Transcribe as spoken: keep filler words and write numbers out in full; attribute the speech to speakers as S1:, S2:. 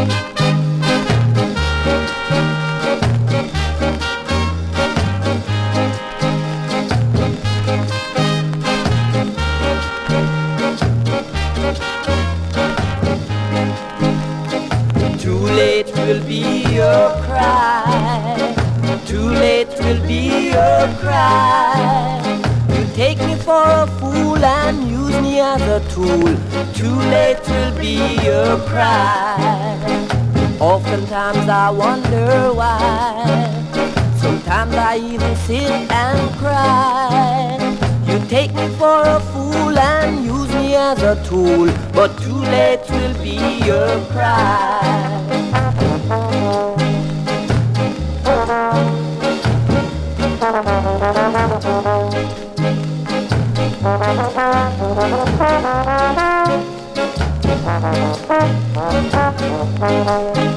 S1: Too late will be your cry. Too late will be your cry. You take me for a fool and use me as a tool. Too late will be your cry. Oftentimes I wonder why. Sometimes I even sit and cry. You take me for a fool and use me as a tool, but too late will be your cry. Thank you.